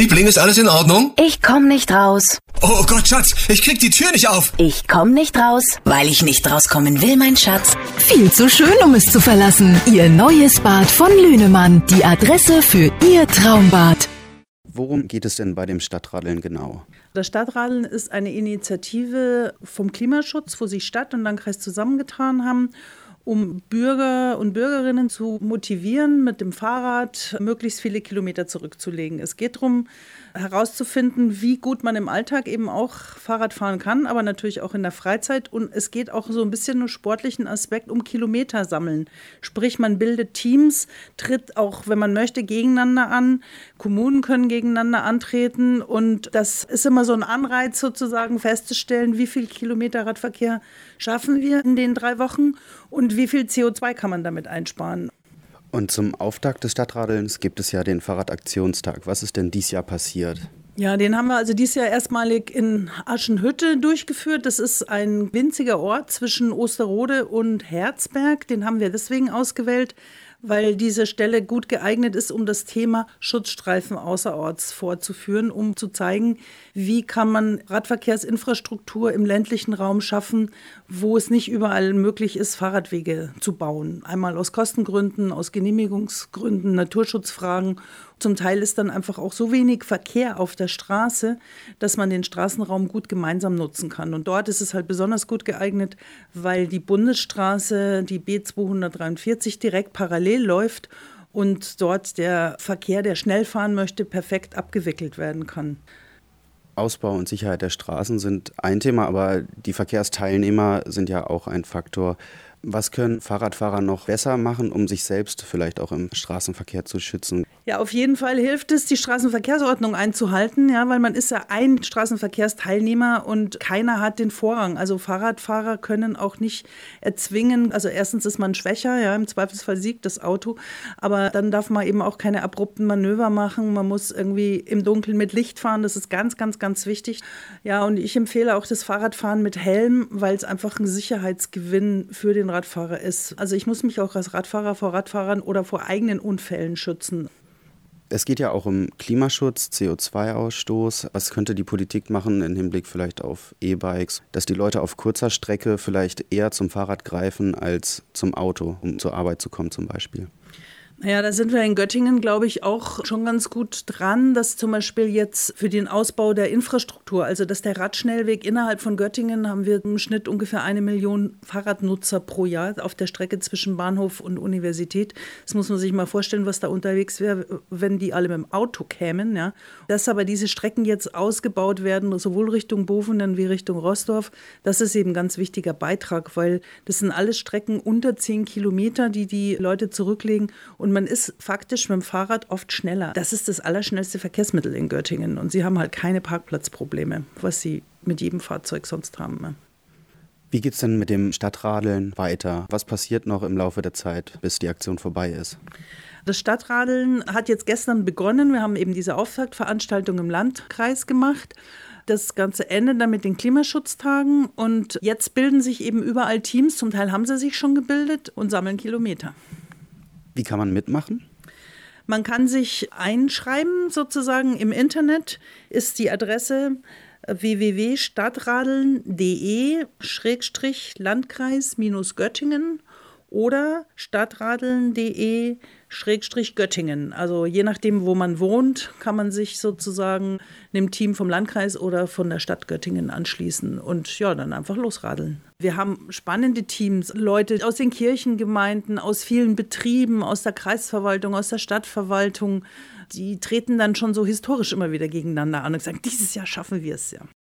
Liebling, ist alles in Ordnung? Ich komm nicht raus. Oh Gott, Schatz, ich krieg die Tür nicht auf. Ich komm nicht raus, weil ich nicht rauskommen will, mein Schatz. Viel zu schön, um es zu verlassen. Ihr neues Bad von Lünemann. Die Adresse für Ihr Traumbad. Worum geht es denn bei dem Stadtradeln genau? Das Stadtradeln ist eine Initiative vom Klimaschutz, wo sich Stadt und Landkreis zusammengetan haben, um Bürger und Bürgerinnen zu motivieren, mit dem Fahrrad möglichst viele Kilometer zurückzulegen. Es geht darum, herauszufinden, wie gut man im Alltag eben auch Fahrrad fahren kann, aber natürlich auch in der Freizeit. Und es geht auch so ein bisschen um sportlichen Aspekt, um Kilometer sammeln. Sprich, man bildet Teams, tritt auch, wenn man möchte, gegeneinander an. Kommunen können gegeneinander antreten. Und das ist immer so ein Anreiz sozusagen festzustellen, wie viel Kilometer Radverkehr schaffen wir in den 3 Wochen und wie viel CO2 kann man damit einsparen. Und zum Auftakt des Stadtradelns gibt es ja den Fahrradaktionstag. Was ist denn dieses Jahr passiert? Ja, den haben wir also dieses Jahr erstmalig in Aschenhütte durchgeführt. Das ist ein winziger Ort zwischen Osterode und Herzberg. Den haben wir deswegen ausgewählt, weil diese Stelle gut geeignet ist, um das Thema Schutzstreifen außerorts vorzuführen, um zu zeigen, wie kann man Radverkehrsinfrastruktur im ländlichen Raum schaffen, wo es nicht überall möglich ist, Fahrradwege zu bauen. Einmal aus Kostengründen, aus Genehmigungsgründen, Naturschutzfragen. Zum Teil ist dann einfach auch so wenig Verkehr auf der Straße, dass man den Straßenraum gut gemeinsam nutzen kann. Und dort ist es halt besonders gut geeignet, weil die Bundesstraße, die B243, direkt parallel läuft und dort der Verkehr, der schnell fahren möchte, perfekt abgewickelt werden kann. Ausbau und Sicherheit der Straßen sind ein Thema, aber die Verkehrsteilnehmer sind ja auch ein Faktor. Was können Fahrradfahrer noch besser machen, um sich selbst vielleicht auch im Straßenverkehr zu schützen? Ja, auf jeden Fall hilft es, die Straßenverkehrsordnung einzuhalten, ja, weil man ist ja ein Straßenverkehrsteilnehmer und keiner hat den Vorrang. Also Fahrradfahrer können auch nicht erzwingen. Also erstens ist man schwächer, ja, im Zweifelsfall siegt das Auto, aber dann darf man eben auch keine abrupten Manöver machen. Man muss irgendwie im Dunkeln mit Licht fahren, das ist ganz, ganz, ganz wichtig. Ja, und ich empfehle auch das Fahrradfahren mit Helm, weil es einfach ein Sicherheitsgewinn für den Radfahrer ist. Also ich muss mich auch als Radfahrer vor Radfahrern oder vor eigenen Unfällen schützen. Es geht ja auch um Klimaschutz, CO2-Ausstoß. Was könnte die Politik machen im Hinblick vielleicht auf E-Bikes, dass die Leute auf kurzer Strecke vielleicht eher zum Fahrrad greifen als zum Auto, um zur Arbeit zu kommen zum Beispiel? Naja, da sind wir in Göttingen, glaube ich, auch schon ganz gut dran, dass zum Beispiel jetzt für den Ausbau der Infrastruktur, also dass der Radschnellweg innerhalb von Göttingen, haben wir im Schnitt ungefähr 1 Million Fahrradnutzer pro Jahr auf der Strecke zwischen Bahnhof und Universität. Das muss man sich mal vorstellen, was da unterwegs wäre, wenn die alle mit dem Auto kämen. Ja. Dass aber diese Strecken jetzt ausgebaut werden, sowohl Richtung Bovenen wie Richtung Roßdorf, das ist eben ein ganz wichtiger Beitrag, weil das sind alles Strecken unter 10 Kilometer, die die Leute zurücklegen. Und man ist faktisch mit dem Fahrrad oft schneller. Das ist das allerschnellste Verkehrsmittel in Göttingen. Und sie haben halt keine Parkplatzprobleme, was sie mit jedem Fahrzeug sonst haben. Wie geht es denn mit dem Stadtradeln weiter? Was passiert noch im Laufe der Zeit, bis die Aktion vorbei ist? Das Stadtradeln hat jetzt gestern begonnen. Wir haben eben diese Auftaktveranstaltung im Landkreis gemacht. Das Ganze endet dann mit den Klimaschutztagen. Und jetzt bilden sich eben überall Teams. Zum Teil haben sie sich schon gebildet und sammeln Kilometer. Wie kann man mitmachen? Man kann sich einschreiben sozusagen im Internet, ist die Adresse www.stadtradeln.de/Landkreis-Göttingen oder stadtradeln.de/Göttingen. Also je nachdem, wo man wohnt, kann man sich sozusagen einem Team vom Landkreis oder von der Stadt Göttingen anschließen und ja, dann einfach losradeln. Wir haben spannende Teams, Leute aus den Kirchengemeinden, aus vielen Betrieben, aus der Kreisverwaltung, aus der Stadtverwaltung. Die treten dann schon so historisch immer wieder gegeneinander an und sagen, dieses Jahr schaffen wir es ja.